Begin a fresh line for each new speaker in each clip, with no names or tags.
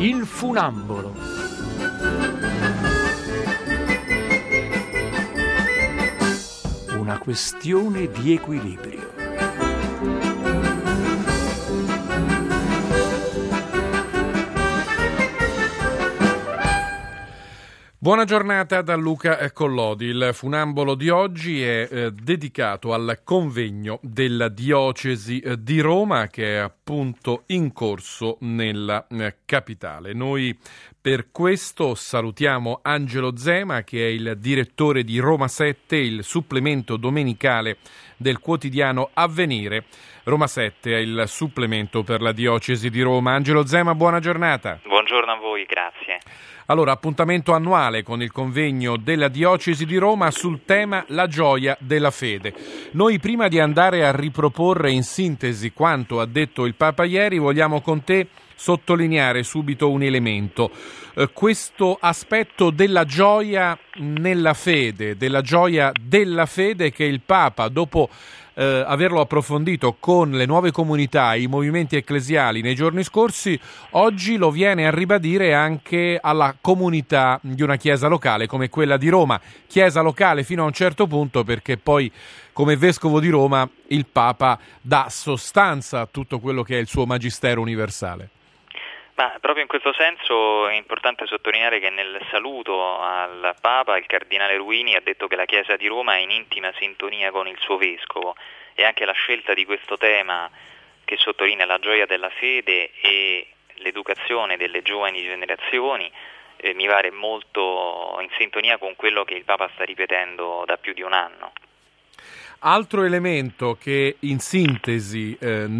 Il funambolo. Una questione di equilibrio.
Buona giornata da Luca Collodi. Il funambolo di oggi è dedicato al convegno della diocesi di Roma che è appunto in corso nella capitale. Noi per questo salutiamo Angelo Zema, che è il direttore di Roma 7, il supplemento domenicale del quotidiano Avvenire. Roma 7 è il supplemento per la diocesi di Roma. Angelo Zema, buona giornata.
Buongiorno a voi, grazie.
Allora, appuntamento annuale con il convegno della diocesi di Roma sul tema La gioia della fede. Noi, prima di andare a riproporre in sintesi quanto ha detto il Papa ieri, vogliamo con te sottolineare subito un elemento, questo aspetto della gioia nella fede, della gioia della fede che il Papa, dopo averlo approfondito con le nuove comunità, i movimenti ecclesiali nei giorni scorsi, oggi lo viene a ribadire anche alla comunità di una chiesa locale come quella di Roma, chiesa locale fino a un certo punto, perché poi come vescovo di Roma il Papa dà sostanza a tutto quello che è il suo magistero universale.
Ma proprio in questo senso è importante sottolineare che nel saluto al Papa il cardinale Ruini ha detto che la Chiesa di Roma è in intima sintonia con il suo vescovo, e anche la scelta di questo tema che sottolinea la gioia della fede e l'educazione delle giovani generazioni mi pare molto in sintonia con quello che il Papa sta ripetendo da più di un anno.
Altro elemento che in sintesi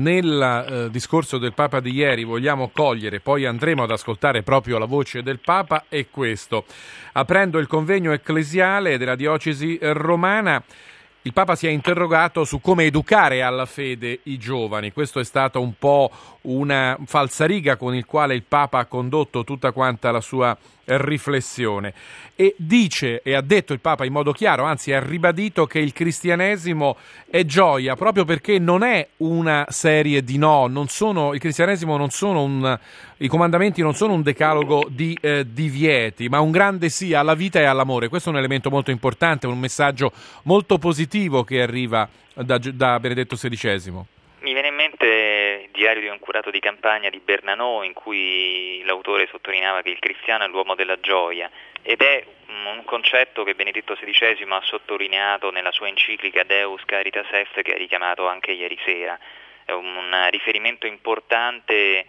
nel discorso del Papa di ieri vogliamo cogliere, poi andremo ad ascoltare proprio la voce del Papa, è questo. Aprendo il convegno ecclesiale della diocesi romana, il Papa si è interrogato su come educare alla fede i giovani. Questo è stato un po' una falsariga con il quale il Papa ha condotto tutta quanta la sua riflessione, e dice, e ha detto il Papa in modo chiaro, anzi ha ribadito, che il cristianesimo è gioia proprio perché non è una serie di no, il cristianesimo non sono i comandamenti non sono un decalogo di divieti, ma un grande sì alla vita e all'amore. Questo è un elemento molto importante, un messaggio molto positivo che arriva da Benedetto XVI.
Mi viene in mente il diario di un curato di campagna di Bernanò, in cui l'autore sottolineava che il cristiano è l'uomo della gioia, ed è un concetto che Benedetto XVI ha sottolineato nella sua enciclica Deus Caritas Est, che ha richiamato anche ieri sera. È un riferimento importante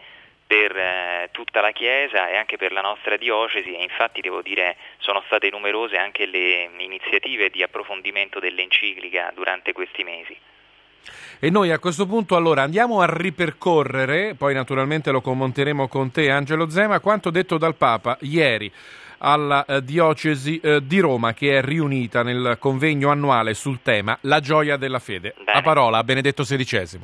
per tutta la Chiesa e anche per la nostra diocesi, e infatti devo dire sono state numerose anche le iniziative di approfondimento dell'enciclica durante questi mesi.
E noi a questo punto allora andiamo a ripercorrere, poi naturalmente lo commenteremo con te Angelo Zema, quanto detto dal Papa ieri alla diocesi di Roma, che è riunita nel convegno annuale sul tema La gioia della fede.
Bene.
La parola a Benedetto XVI.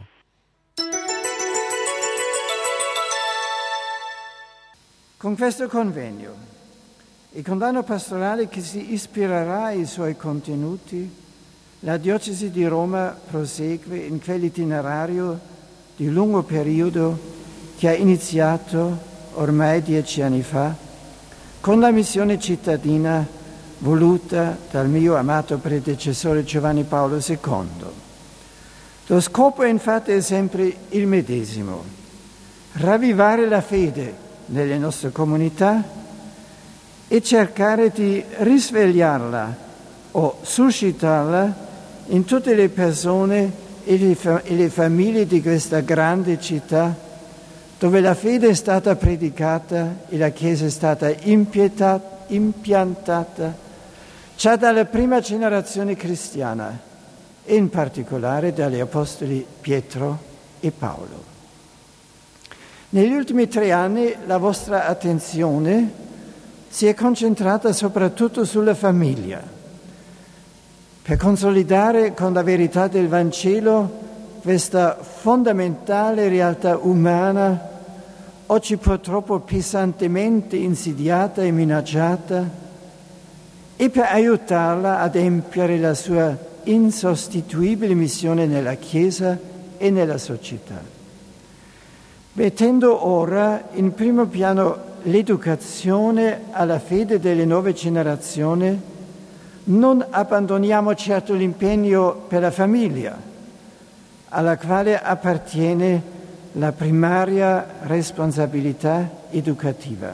Con questo convegno e con l'anno pastorale che si ispirerà ai suoi contenuti, la diocesi di Roma prosegue in quell'itinerario di lungo periodo che ha iniziato ormai 10 anni fa con la missione cittadina voluta dal mio amato predecessore Giovanni Paolo II. Lo scopo infatti è sempre il medesimo: ravvivare la fede nelle nostre comunità e cercare di risvegliarla o suscitarla in tutte le persone e le famiglie di questa grande città, dove la fede è stata predicata e la Chiesa è stata impiantata già dalla prima generazione cristiana, e in particolare dagli apostoli Pietro e Paolo. Negli ultimi 3 anni la vostra attenzione si è concentrata soprattutto sulla famiglia, per consolidare con la verità del Vangelo questa fondamentale realtà umana, oggi purtroppo pesantemente insidiata e minacciata, e per aiutarla ad adempiere la sua insostituibile missione nella Chiesa e nella società. Mettendo ora in primo piano l'educazione alla fede delle nuove generazioni, non abbandoniamo certo l'impegno per la famiglia, alla quale appartiene la primaria responsabilità educativa.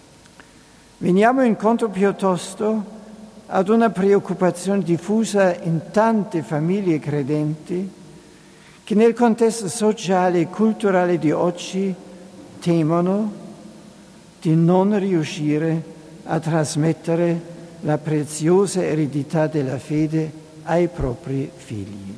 Veniamo incontro piuttosto ad una preoccupazione diffusa in tante famiglie credenti che nel contesto sociale e culturale di oggi temono di non riuscire a trasmettere la preziosa eredità della fede ai propri figli.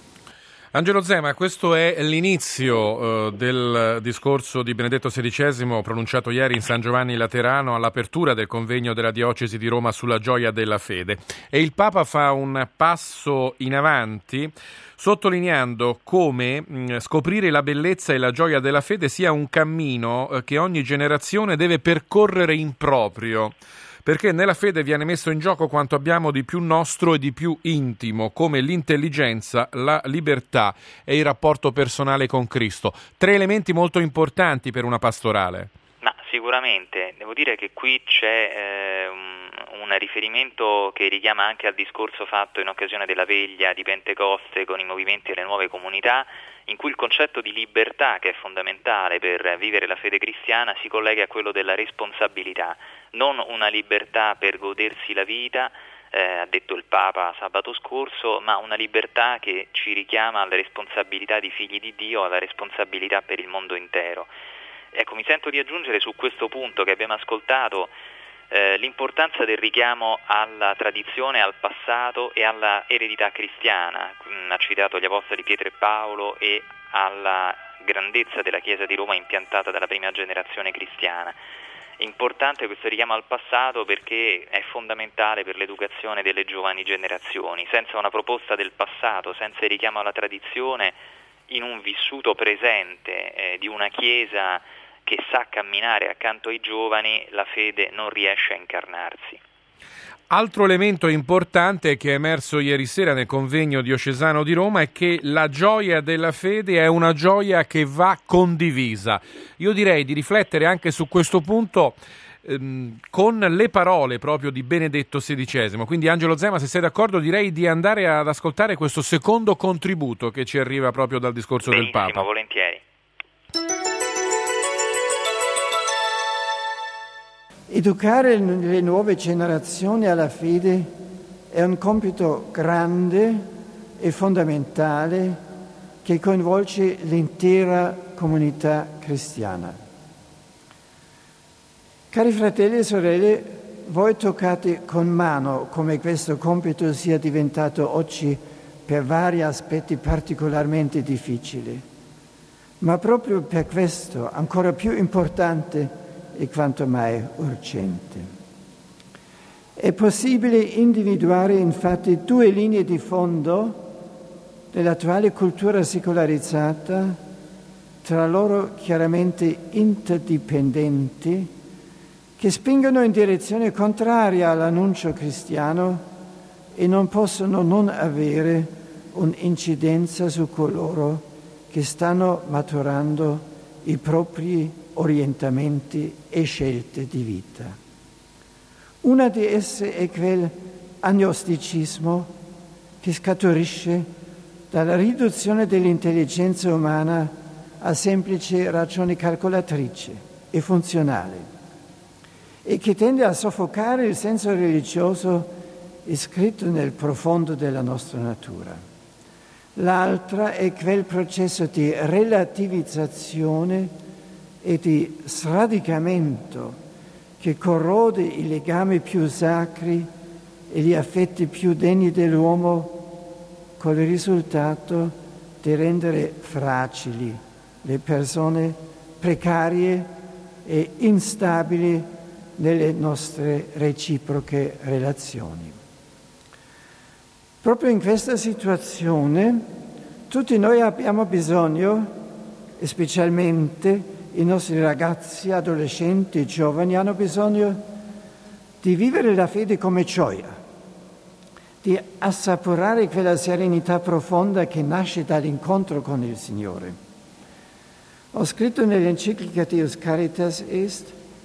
Angelo Zema, questo è l'inizio del discorso di Benedetto XVI pronunciato ieri in San Giovanni Laterano all'apertura del convegno della Diocesi di Roma sulla gioia della fede. E il Papa fa un passo in avanti sottolineando come scoprire la bellezza e la gioia della fede sia un cammino che ogni generazione deve percorrere in proprio. Perché nella fede viene messo in gioco quanto abbiamo di più nostro e di più intimo, come l'intelligenza, la libertà e il rapporto personale con Cristo. 3 elementi molto importanti per una pastorale.
Ma sicuramente, devo dire che qui c'è un riferimento che richiama anche al discorso fatto in occasione della veglia di Pentecoste con i movimenti e le nuove comunità, in cui il concetto di libertà, che è fondamentale per vivere la fede cristiana, si collega a quello della responsabilità. Non una libertà per godersi la vita, ha detto il Papa sabato scorso, ma una libertà che ci richiama alla responsabilità di figli di Dio, alla responsabilità per il mondo intero. Ecco, mi sento di aggiungere su questo punto che abbiamo ascoltato l'importanza del richiamo alla tradizione, al passato e alla eredità cristiana. Ha citato gli apostoli Pietro e Paolo e alla grandezza della Chiesa di Roma impiantata dalla prima generazione cristiana. È importante questo richiamo al passato perché è fondamentale per l'educazione delle giovani generazioni. Senza una proposta del passato, senza il richiamo alla tradizione, in un vissuto presente di una Chiesa che sa camminare accanto ai giovani, la fede non riesce a incarnarsi.
Altro elemento importante che è emerso ieri sera nel convegno diocesano di Roma è che la gioia della fede è una gioia che va condivisa. Io direi di riflettere anche su questo punto con le parole proprio di Benedetto XVI. Quindi Angelo Zema, se sei d'accordo, direi di andare ad ascoltare questo secondo contributo che ci arriva proprio dal discorso del Papa.
Benissimo, volentieri.
Educare le nuove generazioni alla fede è un compito grande e fondamentale che coinvolge l'intera comunità cristiana. Cari fratelli e sorelle, voi toccate con mano come questo compito sia diventato oggi per vari aspetti particolarmente difficile, ma proprio per questo ancora più importante e quanto mai urgente. È possibile individuare infatti 2 linee di fondo dell'attuale cultura secolarizzata, tra loro chiaramente interdipendenti, che spingono in direzione contraria all'annuncio cristiano e non possono non avere un'incidenza su coloro che stanno maturando i propri orientamenti e scelte di vita. Una di esse è quel agnosticismo che scaturisce dalla riduzione dell'intelligenza umana a semplice ragione calcolatrice e funzionale e che tende a soffocare il senso religioso iscritto nel profondo della nostra natura. L'altra è quel processo di relativizzazione e di sradicamento che corrode i legami più sacri e gli affetti più degni dell'uomo, con il risultato di rendere fragili le persone precarie e instabili nelle nostre reciproche relazioni. Proprio in questa situazione tutti noi abbiamo bisogno, e specialmente i nostri ragazzi, adolescenti e giovani hanno bisogno di vivere la fede come gioia, di assaporare quella serenità profonda che nasce dall'incontro con il Signore. Ho scritto nell'enciclica Deus Caritas Est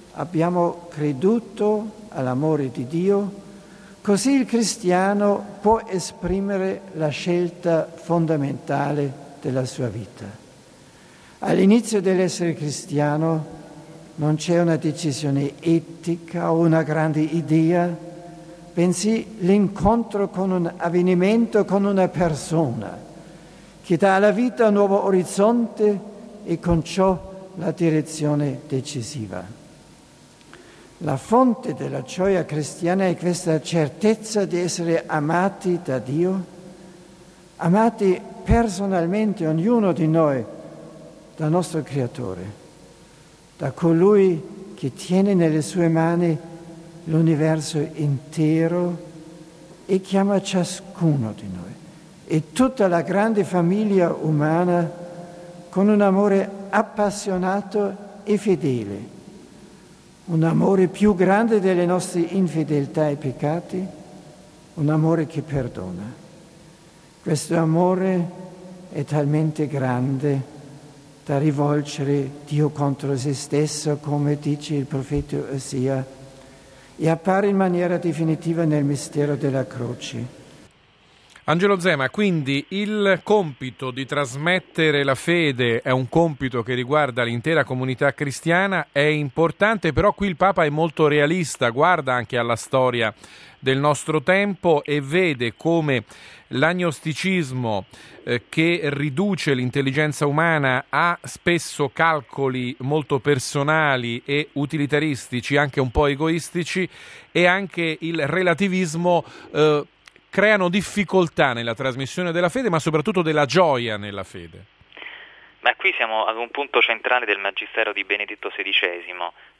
abbiamo creduto all'amore di Dio, così il cristiano può esprimere la scelta fondamentale della sua vita. All'inizio dell'essere cristiano non c'è una decisione etica o una grande idea, bensì l'incontro con un avvenimento, con una persona, che dà alla vita un nuovo orizzonte e con ciò la direzione decisiva. La fonte della gioia cristiana è questa certezza di essere amati da Dio, amati personalmente ognuno di noi dal nostro Creatore, da colui che tiene nelle sue mani l'universo intero e chiama ciascuno di noi e tutta la grande famiglia umana con un amore appassionato e fedele, un amore più grande delle nostre infedeltà e peccati, un amore che perdona. Questo amore è talmente grande da rivolgere Dio contro se stesso, come dice il profeta Osia, e appare in maniera definitiva nel mistero della croce.
Angelo Zema, quindi il compito di trasmettere la fede è un compito che riguarda l'intera comunità cristiana, è importante, però qui il Papa è molto realista, guarda anche alla storia del nostro tempo e vede come l'agnosticismo che riduce l'intelligenza umana a spesso calcoli molto personali e utilitaristici, anche un po' egoistici, e anche il relativismo creano difficoltà nella trasmissione della fede, ma soprattutto della gioia nella fede.
Ma qui siamo ad un punto centrale del Magistero di Benedetto XVI.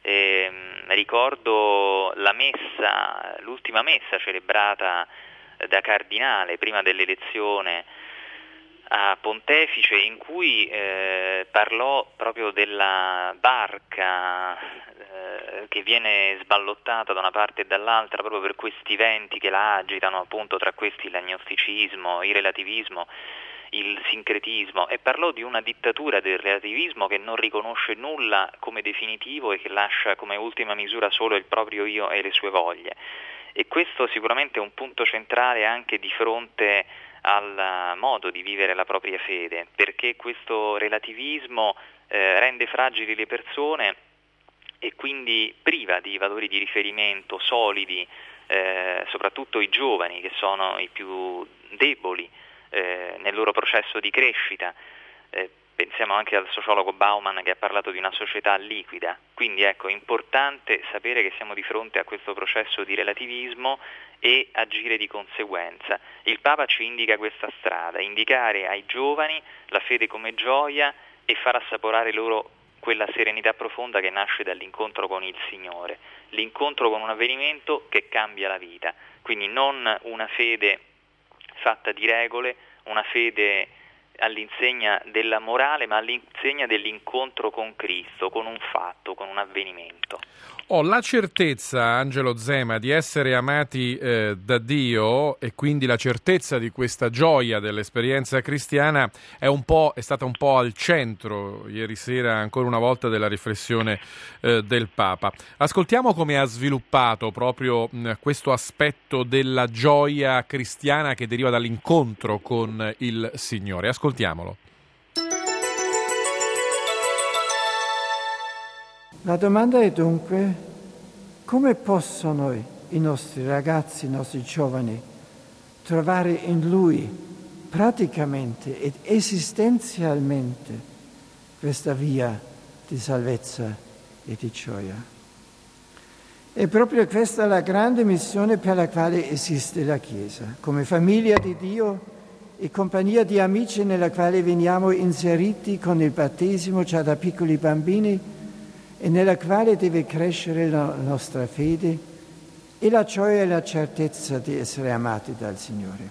Ricordo la messa, l'ultima messa celebrata da cardinale prima dell'elezione a pontefice, in cui parlò proprio della barca che viene sballottata da una parte e dall'altra proprio per questi venti che la agitano, appunto tra questi l'agnosticismo, il relativismo, il sincretismo, e parlò di una dittatura del relativismo che non riconosce nulla come definitivo e che lascia come ultima misura solo il proprio io e le sue voglie. E questo sicuramente è un punto centrale anche di fronte al modo di vivere la propria fede, perché questo relativismo rende fragili le persone e quindi priva di valori di riferimento solidi, soprattutto i giovani, che sono i più deboli nel loro processo di crescita. Pensiamo anche al sociologo Bauman, che ha parlato di una società liquida. Quindi ecco, è importante sapere che siamo di fronte a questo processo di relativismo e agire di conseguenza. Il Papa ci indica questa strada, indicare ai giovani la fede come gioia e far assaporare loro quella serenità profonda che nasce dall'incontro con il Signore, l'incontro con un avvenimento che cambia la vita. Quindi non una fede fatta di regole, una fede all'insegna della morale, ma all'insegna dell'incontro con Cristo, con un fatto, con un avvenimento.
Ho la certezza, Angelo Zema, di essere amati da Dio, e quindi la certezza di questa gioia dell'esperienza cristiana è stata un po' al centro ieri sera ancora una volta della riflessione del Papa. Ascoltiamo come ha sviluppato proprio questo aspetto della gioia cristiana che deriva dall'incontro con il Signore. Ascoltiamolo.
La domanda è dunque: come possono i nostri ragazzi, i nostri giovani trovare in Lui praticamente ed esistenzialmente questa via di salvezza e di gioia? È proprio questa la grande missione per la quale esiste la Chiesa, come famiglia di Dio e compagnia di amici nella quale veniamo inseriti con il battesimo già da piccoli bambini, e nella quale deve crescere la nostra fede e la gioia e la certezza di essere amati dal Signore.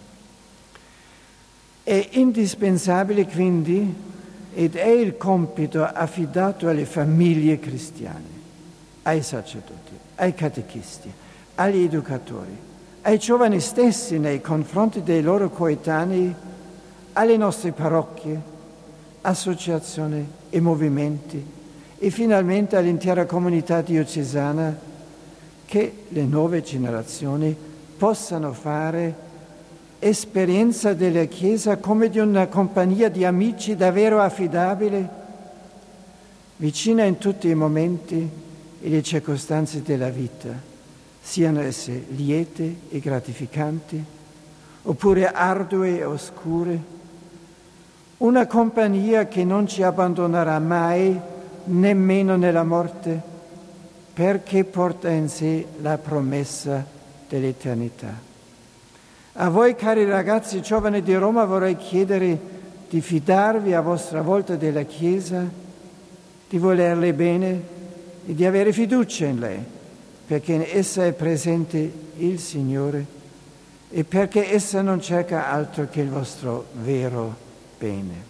È indispensabile quindi, ed è il compito affidato alle famiglie cristiane, ai sacerdoti, ai catechisti, agli educatori, ai giovani stessi nei confronti dei loro coetanei, alle nostre parrocchie, associazioni e movimenti, e finalmente all'intera comunità diocesana, che le nuove generazioni possano fare esperienza della Chiesa come di una compagnia di amici davvero affidabile, vicina in tutti i momenti e le circostanze della vita, siano esse liete e gratificanti, oppure ardue e oscure. Una compagnia che non ci abbandonerà mai, nemmeno nella morte, perché porta in sé la promessa dell'eternità. A voi, cari ragazzi giovani di Roma, vorrei chiedere di fidarvi a vostra volta della Chiesa, di volerle bene e di avere fiducia in lei, perché in essa è presente il Signore e perché essa non cerca altro che il vostro vero bene.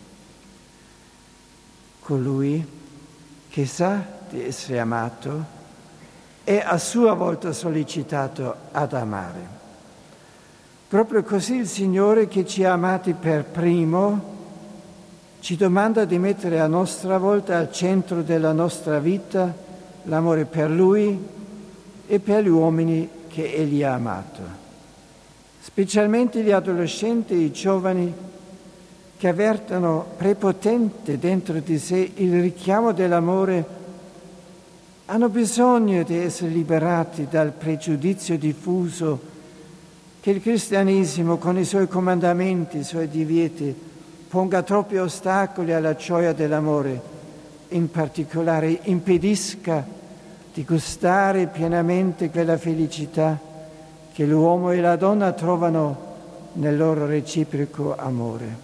Colui che sa di essere amato è a sua volta sollecitato ad amare. Proprio così il Signore, che ci ha amati per primo, ci domanda di mettere a nostra volta al centro della nostra vita l'amore per Lui e per gli uomini che Egli ha amato. Specialmente gli adolescenti e i giovani che avvertono prepotente dentro di sé il richiamo dell'amore, hanno bisogno di essere liberati dal pregiudizio diffuso che il cristianesimo, con i suoi comandamenti, i suoi divieti, ponga troppi ostacoli alla gioia dell'amore, in particolare impedisca di gustare pienamente quella felicità che l'uomo e la donna trovano nel loro reciproco amore.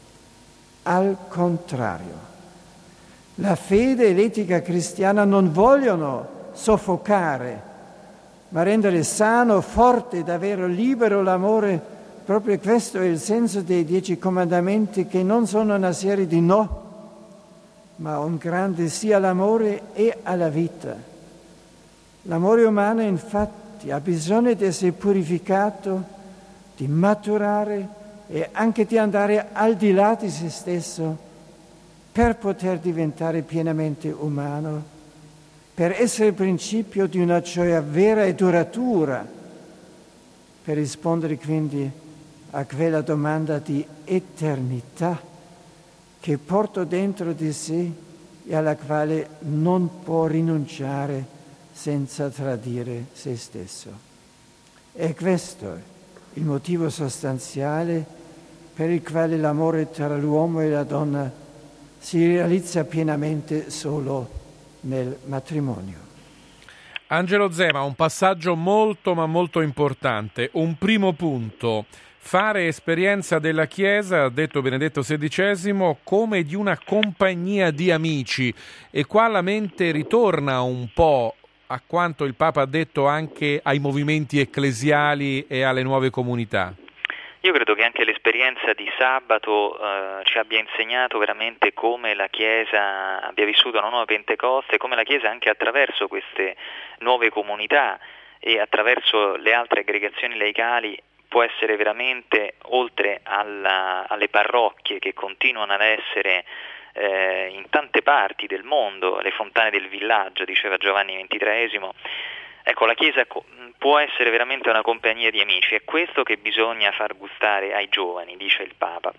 Al contrario, la fede e l'etica cristiana non vogliono soffocare, ma rendere sano, forte, davvero libero l'amore. Proprio questo è il senso dei 10 comandamenti, che non sono una serie di no, ma un grande sì all'amore e alla vita. L'amore umano, infatti, ha bisogno di essere purificato, di maturare e anche di andare al di là di se stesso per poter diventare pienamente umano, per essere il principio di una gioia vera e duratura, per rispondere quindi a quella domanda di eternità che porta dentro di sé e alla quale non può rinunciare senza tradire se stesso. E questo è il motivo sostanziale per il quale l'amore tra l'uomo e la donna si realizza pienamente solo nel matrimonio.
Angelo Zema, un passaggio molto ma molto importante. Un primo punto: fare esperienza della Chiesa, ha detto Benedetto XVI, come di una compagnia di amici. E qua la mente ritorna un po' a quanto il Papa ha detto anche ai movimenti ecclesiali e alle nuove comunità.
Io credo che anche l'esperienza di sabato ci abbia insegnato veramente come la Chiesa abbia vissuto una nuova Pentecoste, come la Chiesa anche attraverso queste nuove comunità e attraverso le altre aggregazioni laicali può essere veramente, oltre alle parrocchie che continuano ad essere in tante parti del mondo, le fontane del villaggio, diceva Giovanni XXIII, ecco, la Chiesa può essere veramente una compagnia di amici, è questo che bisogna far gustare ai giovani, dice il Papa.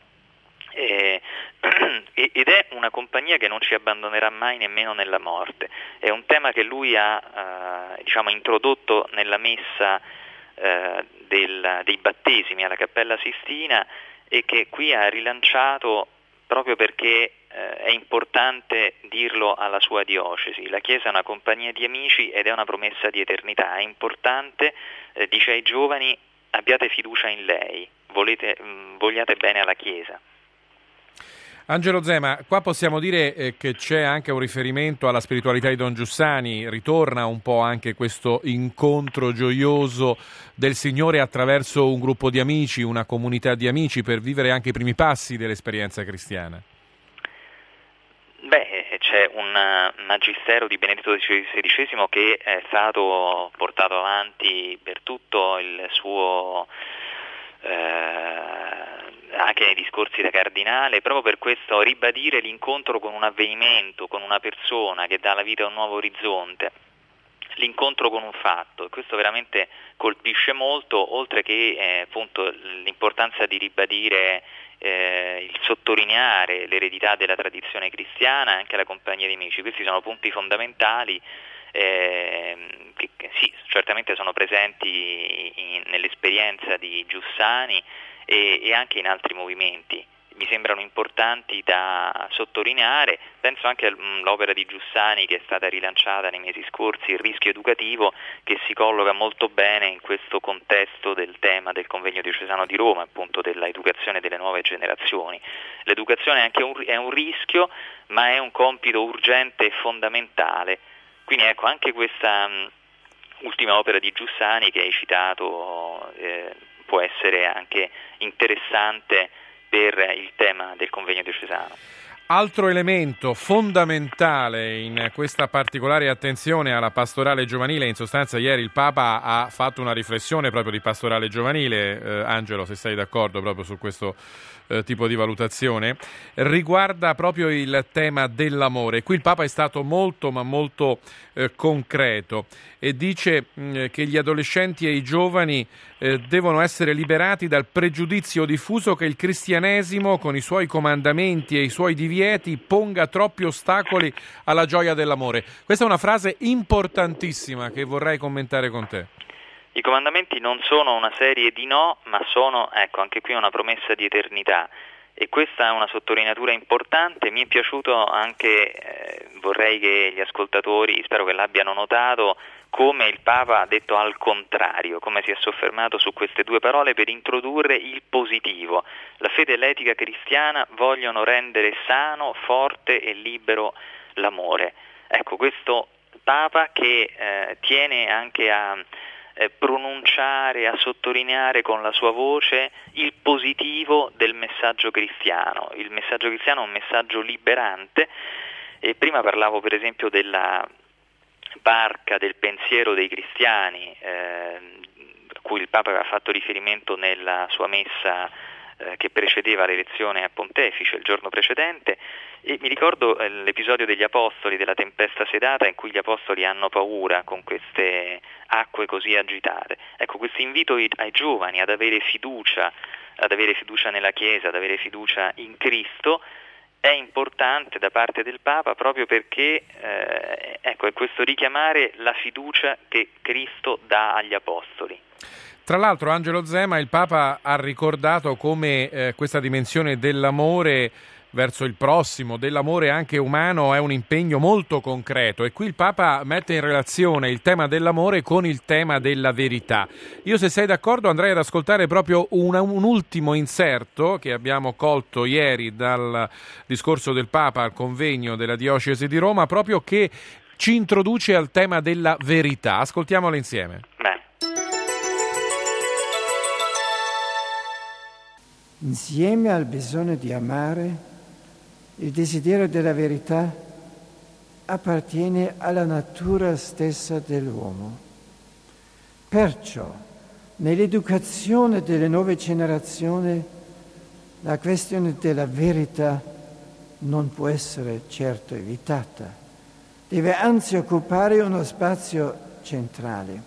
Ed è una compagnia che non ci abbandonerà mai nemmeno nella morte. È un tema che lui ha introdotto nella messa dei battesimi alla Cappella Sistina e che qui ha rilanciato proprio perché è importante dirlo alla sua diocesi. La Chiesa è una compagnia di amici ed è una promessa di eternità. È importante, dice ai giovani, abbiate fiducia in lei, vogliate bene alla Chiesa.
Angelo Zema, qua possiamo dire che c'è anche un riferimento alla spiritualità di Don Giussani, ritorna un po' anche questo incontro gioioso del Signore attraverso un gruppo di amici, una comunità di amici, per vivere anche i primi passi dell'esperienza cristiana.
Beh, c'è un magistero di Benedetto XVI che è stato portato avanti per tutto il suo anche nei discorsi da cardinale, proprio per questo ribadire l'incontro con un avvenimento, con una persona che dà alla vita un nuovo orizzonte, l'incontro con un fatto, e questo veramente colpisce molto, oltre che appunto l'importanza di ribadire il sottolineare l'eredità della tradizione cristiana e anche la compagnia di amici. Questi sono punti fondamentali che sì, certamente sono presenti nell'esperienza di Giussani e anche in altri movimenti. Mi sembrano importanti da sottolineare. Penso anche all'opera di Giussani che è stata rilanciata nei mesi scorsi, Il rischio educativo, che si colloca molto bene in questo contesto del tema del convegno diocesano di Roma, appunto dell'educazione delle nuove generazioni. L'educazione è un rischio, ma è un compito urgente e fondamentale. Quindi ecco, anche questa ultima opera di Giussani che hai citato può essere anche interessante per il tema del convegno diocesano.
Altro elemento fondamentale in questa particolare attenzione alla pastorale giovanile, in sostanza ieri il Papa ha fatto una riflessione proprio di pastorale giovanile, Angelo, se sei d'accordo proprio su questo tipo di valutazione, riguarda proprio il tema dell'amore. Qui il Papa è stato molto ma molto concreto e dice che gli adolescenti e i giovani devono essere liberati dal pregiudizio diffuso che il cristianesimo con i suoi comandamenti e i suoi divieti ponga troppi ostacoli alla gioia dell'amore. Questa è una frase importantissima che vorrei commentare con te.
I comandamenti non sono una serie di no, ma sono, ecco, anche qui una promessa di eternità, e questa è una sottolineatura importante. Mi è piaciuto anche, vorrei che gli ascoltatori, spero che l'abbiano notato, come il Papa ha detto al contrario, come si è soffermato su queste due parole per introdurre il positivo. La fede e l'etica cristiana vogliono rendere sano, forte e libero l'amore. Ecco, questo Papa che tiene anche a pronunciare, a sottolineare con la sua voce il positivo del messaggio cristiano. Il messaggio cristiano è un messaggio liberante, e prima parlavo per esempio della barca del pensiero dei cristiani, a cui il Papa aveva fatto riferimento nella sua messa che precedeva l'elezione a pontefice il giorno precedente, e mi ricordo l'episodio degli apostoli, della tempesta sedata, in cui gli apostoli hanno paura con queste acque così agitate. Ecco, questo invito ai giovani ad avere fiducia nella Chiesa, ad avere fiducia in Cristo, è importante da parte del Papa, proprio perché ecco, è questo richiamare la fiducia che Cristo dà agli apostoli.
Tra l'altro, Angelo Zema, il Papa ha ricordato come questa dimensione dell'amore verso il prossimo, dell'amore anche umano, è un impegno molto concreto, e qui il Papa mette in relazione il tema dell'amore con il tema della verità. Io, se sei d'accordo, andrei ad ascoltare proprio un ultimo inserto che abbiamo colto ieri dal discorso del Papa al convegno della Diocesi di Roma, proprio che ci introduce al tema della verità. Ascoltiamolo insieme.
Insieme al bisogno di amare, il desiderio della verità appartiene alla natura stessa dell'uomo. Perciò, nell'educazione delle nuove generazioni, la questione della verità non può essere certo evitata. Deve anzi occupare uno spazio centrale.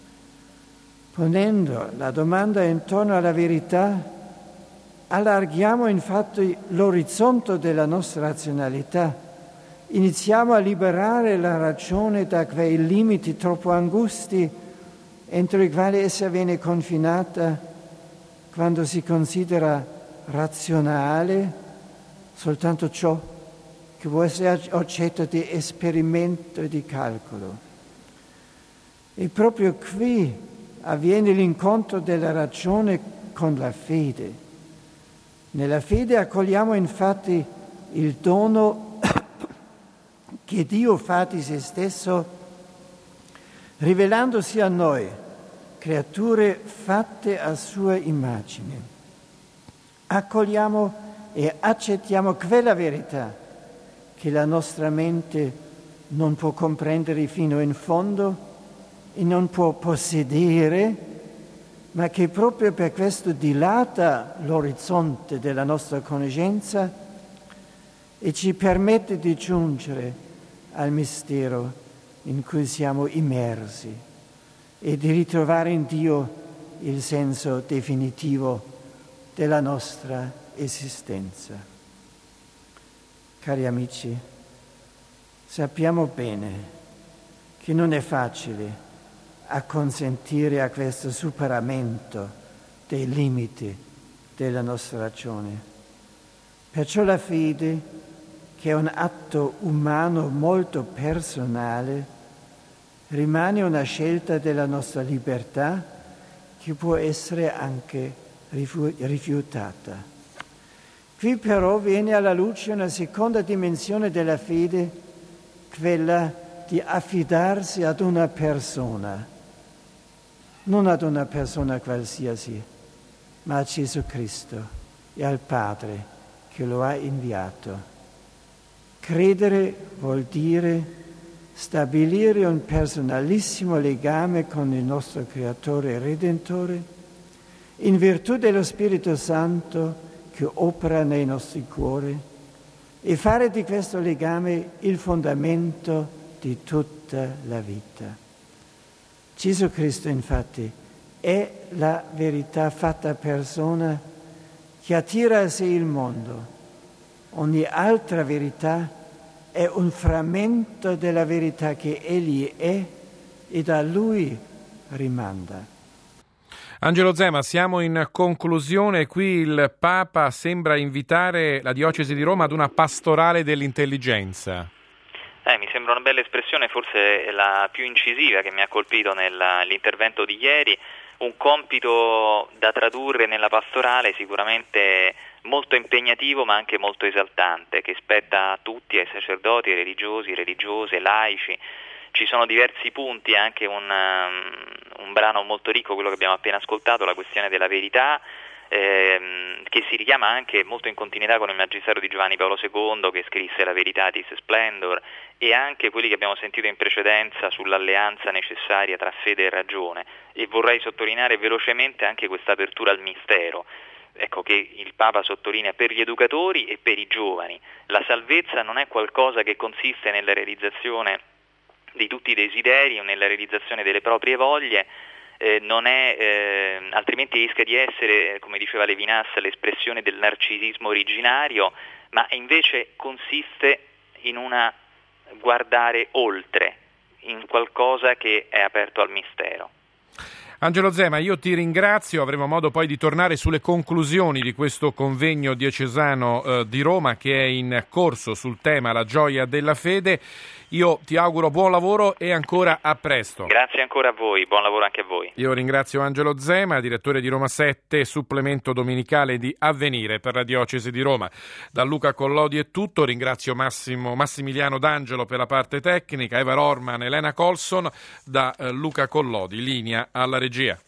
Ponendo la domanda intorno alla verità, allarghiamo infatti l'orizzonte della nostra razionalità, iniziamo a liberare la ragione da quei limiti troppo angusti entro i quali essa viene confinata quando si considera razionale soltanto ciò che può essere oggetto di esperimento e di calcolo. E proprio qui avviene l'incontro della ragione con la fede. Nella fede accogliamo infatti il dono che Dio fa di se stesso, rivelandosi a noi, creature fatte a sua immagine. Accogliamo e accettiamo quella verità che la nostra mente non può comprendere fino in fondo e non può possedere, ma che proprio per questo dilata l'orizzonte della nostra conoscenza e ci permette di giungere al mistero in cui siamo immersi e di ritrovare in Dio il senso definitivo della nostra esistenza. Cari amici, sappiamo bene che non è facile acconsentire a questo superamento dei limiti della nostra ragione. Perciò la fede, che è un atto umano molto personale, rimane una scelta della nostra libertà che può essere anche rifiutata. Qui però viene alla luce una seconda dimensione della fede, quella di affidarsi ad una persona, non ad una persona qualsiasi, ma a Gesù Cristo e al Padre che lo ha inviato. Credere vuol dire stabilire un personalissimo legame con il nostro Creatore e Redentore in virtù dello Spirito Santo che opera nei nostri cuori e fare di questo legame il fondamento di tutta la vita. Gesù Cristo, infatti, è la verità fatta persona che attira a sé il mondo. Ogni altra verità è un frammento della verità che Egli è e da Lui rimanda.
Angelo Zema, siamo in conclusione. Qui il Papa sembra invitare la diocesi di Roma ad una pastorale dell'intelligenza.
Mi sembra una bella espressione, forse la più incisiva che mi ha colpito nell'intervento di ieri, un compito da tradurre nella pastorale sicuramente molto impegnativo ma anche molto esaltante, che spetta a tutti, ai sacerdoti, ai religiosi, religiose, laici. Ci sono diversi punti, anche un brano molto ricco, quello che abbiamo appena ascoltato, la questione della verità, che si richiama anche molto in continuità con il Magistero di Giovanni Paolo II, che scrisse la Veritatis Splendor, e anche quelli che abbiamo sentito in precedenza sull'alleanza necessaria tra fede e ragione. E vorrei sottolineare velocemente anche questa apertura al mistero, ecco, che il Papa sottolinea per gli educatori e per i giovani. La salvezza non è qualcosa che consiste nella realizzazione di tutti i desideri o nella realizzazione delle proprie voglie, non è, altrimenti rischia di essere, come diceva Levinas, l'espressione del narcisismo originario, ma invece consiste in una guardare oltre, in qualcosa che è aperto al mistero.
Angelo Zema, io ti ringrazio, avremo modo poi di tornare sulle conclusioni di questo convegno diocesano di Roma che è in corso sul tema La gioia della fede. Io ti auguro buon lavoro e ancora a presto.
Grazie ancora a voi, buon lavoro anche a voi.
Io ringrazio Angelo Zema, direttore di Roma 7, supplemento domenicale di Avvenire per la diocesi di Roma. Da Luca Collodi è tutto, ringrazio Massimiliano D'Angelo per la parte tecnica, Eva Rorman, Elena Colson, da Luca Collodi, linea alla regia.